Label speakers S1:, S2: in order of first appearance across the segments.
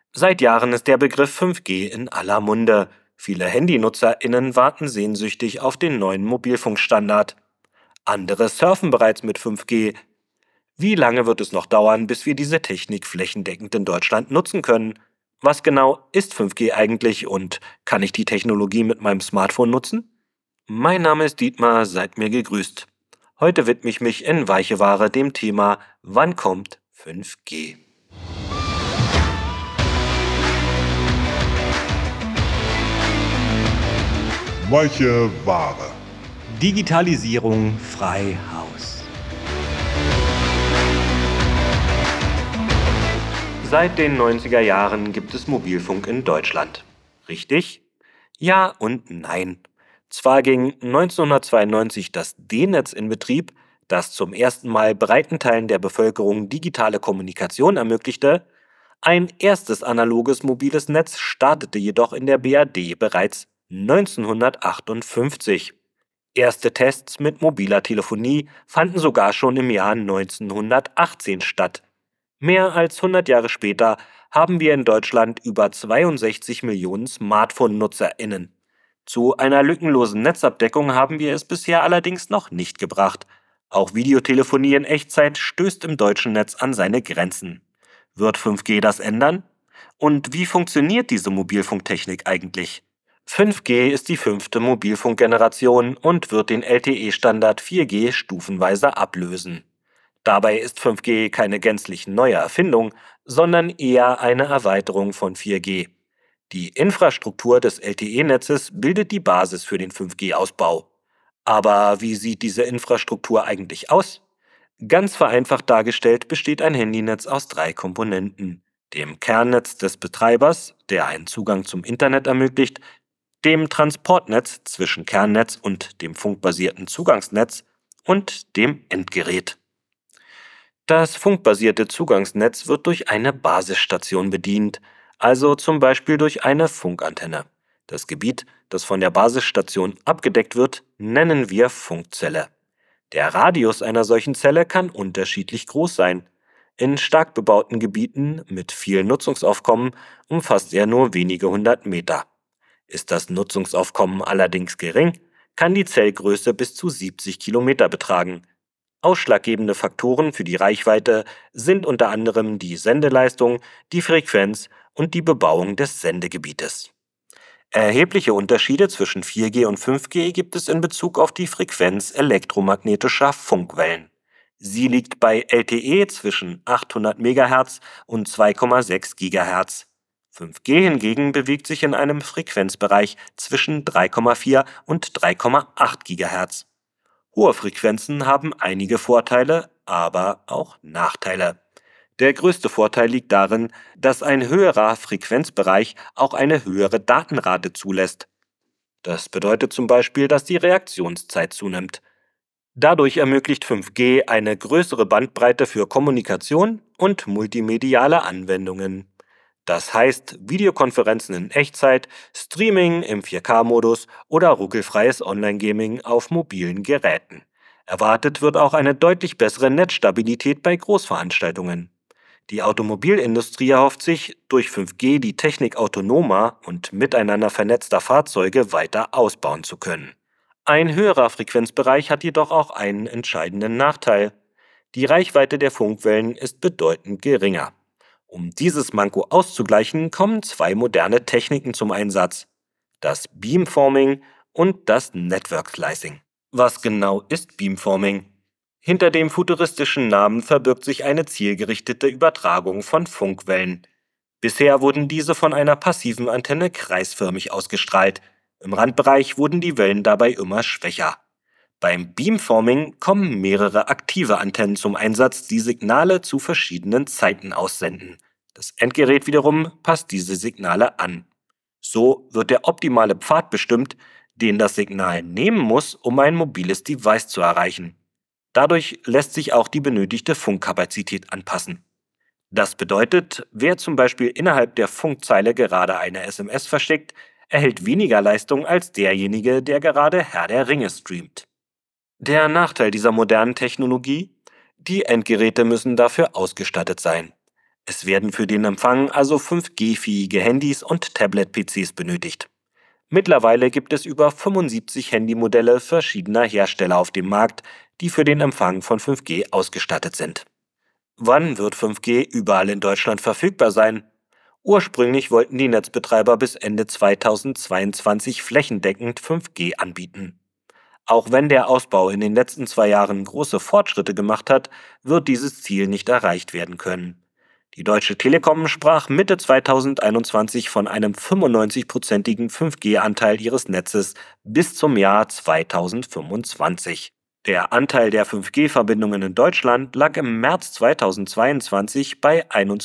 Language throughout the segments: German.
S1: Seit Jahren ist der Begriff 5G in aller Munde. Viele HandynutzerInnen warten sehnsüchtig auf den neuen Mobilfunkstandard. Andere surfen bereits mit 5G. Wie lange wird es noch dauern, bis wir diese Technik flächendeckend in Deutschland nutzen können? Was genau ist 5G eigentlich und kann ich die Technologie mit meinem Smartphone nutzen? Mein Name ist Dietmar, seid mir gegrüßt. Heute widme ich mich in Weiche Ware dem Thema Wann kommt 5G?
S2: Weiche Ware.
S3: Digitalisierung frei Haus.
S1: Seit den 90er Jahren gibt es Mobilfunk in Deutschland. Richtig? Ja und nein. Zwar ging 1992 das D-Netz in Betrieb, das zum ersten Mal breiten Teilen der Bevölkerung digitale Kommunikation ermöglichte. Ein erstes analoges mobiles Netz startete jedoch in der BRD bereits 1958. Erste Tests mit mobiler Telefonie fanden sogar schon im Jahr 1918 statt. Mehr als 100 Jahre später haben wir in Deutschland über 62 Millionen Smartphone-NutzerInnen. Zu einer lückenlosen Netzabdeckung haben wir es bisher allerdings noch nicht gebracht. Auch Videotelefonie in Echtzeit stößt im deutschen Netz an seine Grenzen. Wird 5G das ändern? Und wie funktioniert diese Mobilfunktechnik eigentlich? 5G ist die 5. Mobilfunkgeneration und wird den LTE-Standard 4G stufenweise ablösen. Dabei ist 5G keine gänzlich neue Erfindung, sondern eher eine Erweiterung von 4G. Die Infrastruktur des LTE-Netzes bildet die Basis für den 5G-Ausbau. Aber wie sieht diese Infrastruktur eigentlich aus? Ganz vereinfacht dargestellt besteht ein Handynetz aus 3 Komponenten: dem Kernnetz des Betreibers, der einen Zugang zum Internet ermöglicht, dem Transportnetz zwischen Kernnetz und dem funkbasierten Zugangsnetz und dem Endgerät. Das funkbasierte Zugangsnetz wird durch eine Basisstation bedient, also zum Beispiel durch eine Funkantenne. Das Gebiet, das von der Basisstation abgedeckt wird, nennen wir Funkzelle. Der Radius einer solchen Zelle kann unterschiedlich groß sein. In stark bebauten Gebieten mit viel Nutzungsaufkommen umfasst er nur wenige 100 Meter. Ist das Nutzungsaufkommen allerdings gering, kann die Zellgröße bis zu 70 Kilometer betragen. Ausschlaggebende Faktoren für die Reichweite sind unter anderem die Sendeleistung, die Frequenz und die Bebauung des Sendegebietes. Erhebliche Unterschiede zwischen 4G und 5G gibt es in Bezug auf die Frequenz elektromagnetischer Funkwellen. Sie liegt bei LTE zwischen 800 MHz und 2,6 GHz. 5G hingegen bewegt sich in einem Frequenzbereich zwischen 3,4 und 3,8 GHz. Hohe Frequenzen haben einige Vorteile, aber auch Nachteile. Der größte Vorteil liegt darin, dass ein höherer Frequenzbereich auch eine höhere Datenrate zulässt. Das bedeutet zum Beispiel, dass die Reaktionszeit zunimmt. Dadurch ermöglicht 5G eine größere Bandbreite für Kommunikation und multimediale Anwendungen. Das heißt Videokonferenzen in Echtzeit, Streaming im 4K-Modus oder ruckelfreies Online-Gaming auf mobilen Geräten. Erwartet wird auch eine deutlich bessere Netzstabilität bei Großveranstaltungen. Die Automobilindustrie erhofft sich, durch 5G die Technik autonomer und miteinander vernetzter Fahrzeuge weiter ausbauen zu können. Ein höherer Frequenzbereich hat jedoch auch einen entscheidenden Nachteil. Die Reichweite der Funkwellen ist bedeutend geringer. Um dieses Manko auszugleichen, kommen 2 moderne Techniken zum Einsatz: das Beamforming und das Network Slicing. Was genau ist Beamforming? Hinter dem futuristischen Namen verbirgt sich eine zielgerichtete Übertragung von Funkwellen. Bisher wurden diese von einer passiven Antenne kreisförmig ausgestrahlt. Im Randbereich wurden die Wellen dabei immer schwächer. Beim Beamforming kommen mehrere aktive Antennen zum Einsatz, die Signale zu verschiedenen Zeiten aussenden. Das Endgerät wiederum passt diese Signale an. So wird der optimale Pfad bestimmt, den das Signal nehmen muss, um ein mobiles Device zu erreichen. Dadurch lässt sich auch die benötigte Funkkapazität anpassen. Das bedeutet, wer zum Beispiel innerhalb der Funkzeile gerade eine SMS verschickt, erhält weniger Leistung als derjenige, der gerade Herr der Ringe streamt. Der Nachteil dieser modernen Technologie: die Endgeräte müssen dafür ausgestattet sein. Es werden für den Empfang also 5G-fähige Handys und Tablet-PCs benötigt. Mittlerweile gibt es über 75 Handymodelle verschiedener Hersteller auf dem Markt, die für den Empfang von 5G ausgestattet sind. Wann wird 5G überall in Deutschland verfügbar sein? Ursprünglich wollten die Netzbetreiber bis Ende 2022 flächendeckend 5G anbieten. Auch wenn der Ausbau in den letzten 2 Jahren große Fortschritte gemacht hat, wird dieses Ziel nicht erreicht werden können. Die Deutsche Telekom sprach Mitte 2021 von einem 95-prozentigen 5G-Anteil ihres Netzes bis zum Jahr 2025. Der Anteil der 5G-Verbindungen in Deutschland lag im März 2022 bei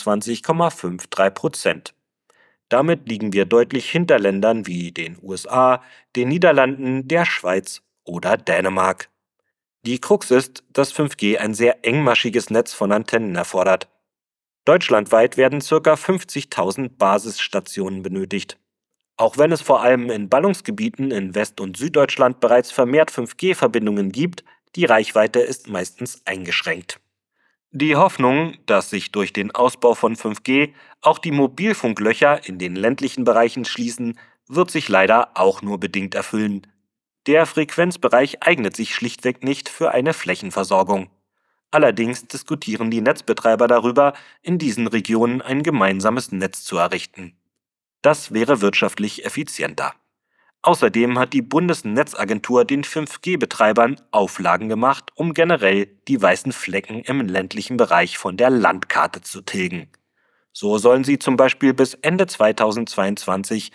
S1: 21,53%. Damit liegen wir deutlich hinter Ländern wie den USA, den Niederlanden, der Schweiz oder Dänemark. Die Krux ist, dass 5G ein sehr engmaschiges Netz von Antennen erfordert. Deutschlandweit werden ca. 50.000 Basisstationen benötigt. Auch wenn es vor allem in Ballungsgebieten in West- und Süddeutschland bereits vermehrt 5G-Verbindungen gibt, die Reichweite ist meistens eingeschränkt. Die Hoffnung, dass sich durch den Ausbau von 5G auch die Mobilfunklöcher in den ländlichen Bereichen schließen, wird sich leider auch nur bedingt erfüllen. Der Frequenzbereich eignet sich schlichtweg nicht für eine Flächenversorgung. Allerdings diskutieren die Netzbetreiber darüber, in diesen Regionen ein gemeinsames Netz zu errichten. Das wäre wirtschaftlich effizienter. Außerdem hat die Bundesnetzagentur den 5G-Betreibern Auflagen gemacht, um generell die weißen Flecken im ländlichen Bereich von der Landkarte zu tilgen. So sollen sie zum Beispiel bis Ende 2022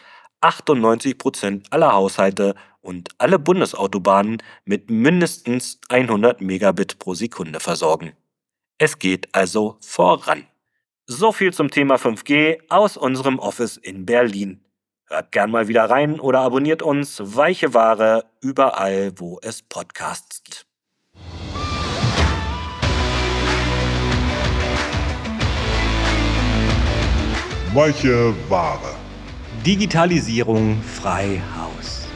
S1: 98% aller Haushalte und alle Bundesautobahnen mit mindestens 100 Megabit pro Sekunde versorgen. Es geht also voran. So viel zum Thema 5G aus unserem Office in Berlin. Hört gern mal wieder rein oder abonniert uns, Weiche Ware, überall, wo es Podcasts gibt.
S2: Weiche Ware.
S3: Digitalisierung frei Haus.